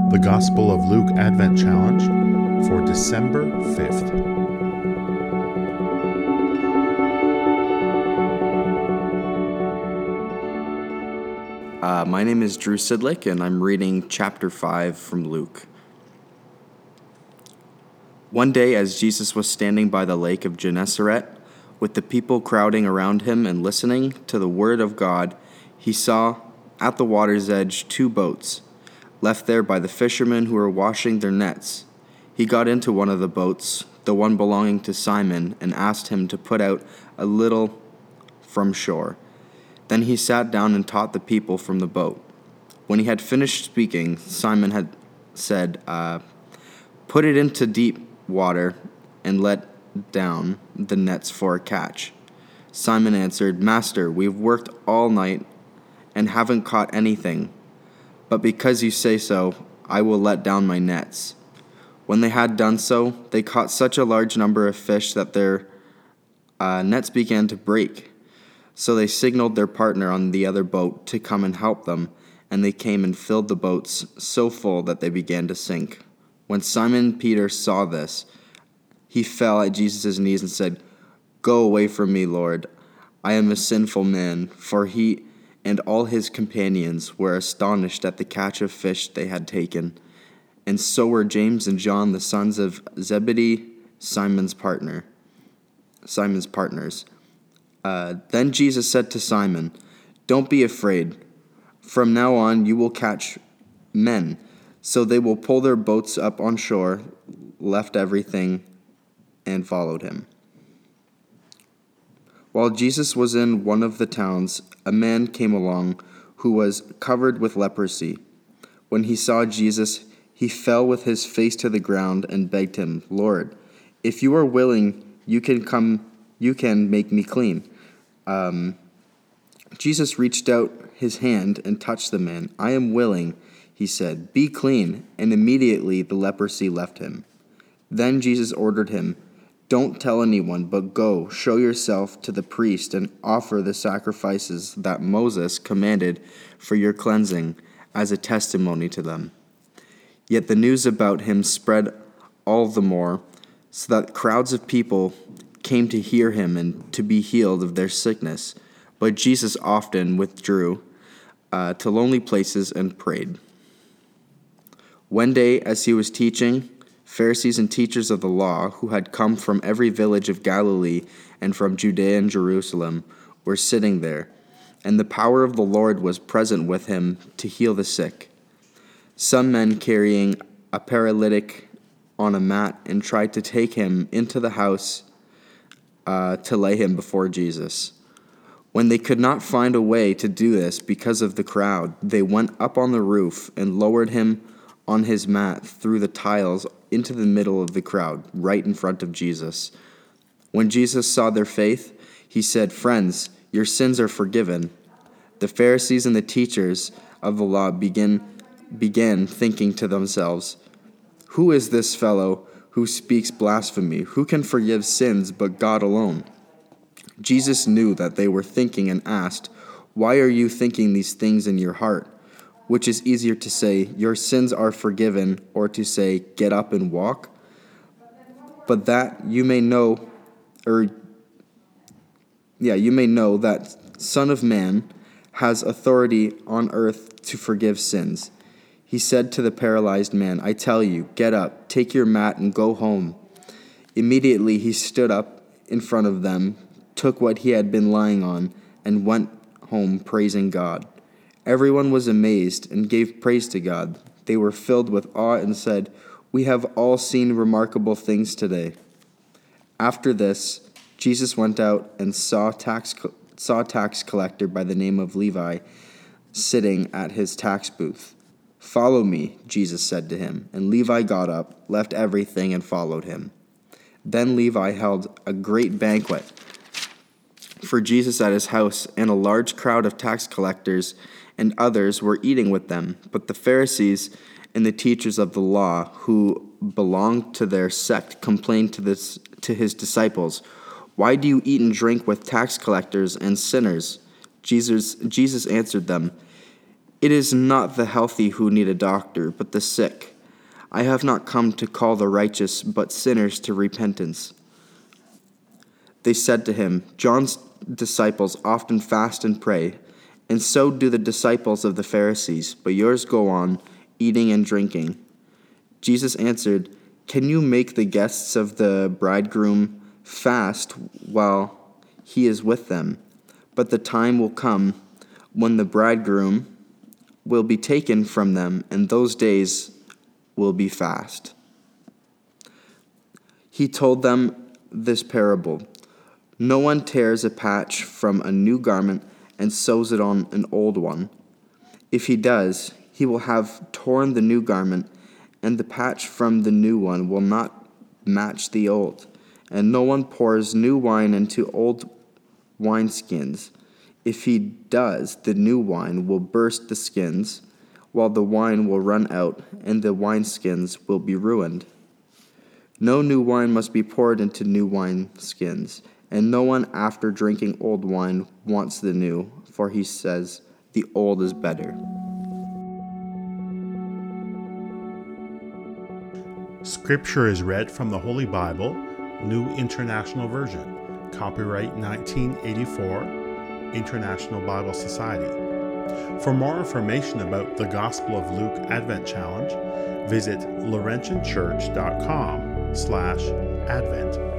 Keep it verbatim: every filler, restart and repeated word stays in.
The Gospel of Luke Advent Challenge for December fifth. Uh, my name is Drew Sidlick, and I'm reading chapter five from Luke. One day, as Jesus was standing by the lake of Gennesaret, with the people crowding around him and listening to the word of God, he saw at the water's edge two boats, left there by the fishermen who were washing their nets. He got into one of the boats, the one belonging to Simon, and asked him to put out a little from shore. Then he sat down and taught the people from the boat. When he had finished speaking, Simon had said, uh, "Put it into deep water and let down the nets for a catch." Simon answered, "Master, we've worked all night and haven't caught anything. But because you say so, I will let down my nets." When they had done so, they caught such a large number of fish that their uh, nets began to break. So they signaled their partner on the other boat to come and help them, and they came and filled the boats so full that they began to sink. When Simon Peter saw this, he fell at Jesus' knees and said, "Go away from me, Lord. I am a sinful man," for he and all his companions were astonished at the catch of fish they had taken. And so were James and John, the sons of Zebedee, Simon's partner, Simon's partners. Uh, then Jesus said to Simon, "Don't be afraid. From now on you will catch men." So they will pull their boats up on shore, left everything, and followed him. While Jesus was in one of the towns, a man came along who was covered with leprosy. When he saw Jesus, he fell with his face to the ground and begged him, "Lord, if you are willing, you can come. You can make me clean." Um, Jesus reached out his hand and touched the man. "I am willing," he said. "Be clean." And immediately the leprosy left him. Then Jesus ordered him, "Don't tell anyone, but go, show yourself to the priest and offer the sacrifices that Moses commanded for your cleansing as a testimony to them." Yet the news about him spread all the more, so that crowds of people came to hear him and to be healed of their sickness. But Jesus often withdrew uh, to lonely places and prayed. One day, as he was teaching, Pharisees and teachers of the law, who had come from every village of Galilee and from Judea and Jerusalem, were sitting there, and the power of the Lord was present with him to heal the sick. Some men carrying a paralytic on a mat and tried to take him into the house uh, to lay him before Jesus. When they could not find a way to do this because of the crowd, they went up on the roof and lowered him on his mat through the tiles into the middle of the crowd, right in front of Jesus. When Jesus saw their faith, he said, "Friends, your sins are forgiven." The Pharisees and the teachers of the law began, began thinking to themselves, "Who is this fellow who speaks blasphemy? Who can forgive sins but God alone?" Jesus knew that they were thinking and asked, "Why are you thinking these things in your heart? Which is easier to say, 'Your sins are forgiven,' or to say, 'Get up and walk'? But that you may know, or yeah, you may know that Son of Man has authority on earth to forgive sins." He said to the paralyzed man, "I tell you, get up, take your mat, and go home." Immediately he stood up in front of them, took what he had been lying on, and went home praising God. Everyone was amazed and gave praise to God. They were filled with awe and said, "We have all seen remarkable things today." After this, Jesus went out and saw tax saw a tax collector by the name of Levi sitting at his tax booth. "Follow me," Jesus said to him. And Levi got up, left everything, and followed him. Then Levi held a great banquet for Jesus at his house, and a large crowd of tax collectors and others were eating with them. But the Pharisees and the teachers of the law, who belonged to their sect, complained to this to his disciples, "Why do you eat and drink with tax collectors and sinners?" Jesus, Jesus answered them, It is not the healthy who need a doctor, but the sick. I have not come to call the righteous, but sinners to repentance." They said to him, "John's disciples often fast and pray, and so do the disciples of the Pharisees, but yours go on, eating and drinking." Jesus answered, "Can you make the guests of the bridegroom fast while he is with them? But the time will come when the bridegroom will be taken from them, and those days will be fast." He told them this parable: "No one tears a patch from a new garment and sews it on an old one. If he does, he will have torn the new garment, and the patch from the new one will not match the old. And no one pours new wine into old wineskins. If he does, the new wine will burst the skins, while the wine will run out, and the wineskins will be ruined. No new wine must be poured into new wineskins, and no one after drinking old wine wants the new, for he says, 'The old is better.'" Scripture is read from the Holy Bible, New International Version. Copyright nineteen eighty-four, International Bible Society. For more information about the Gospel of Luke Advent Challenge, visit laurentian church dot com slash advent.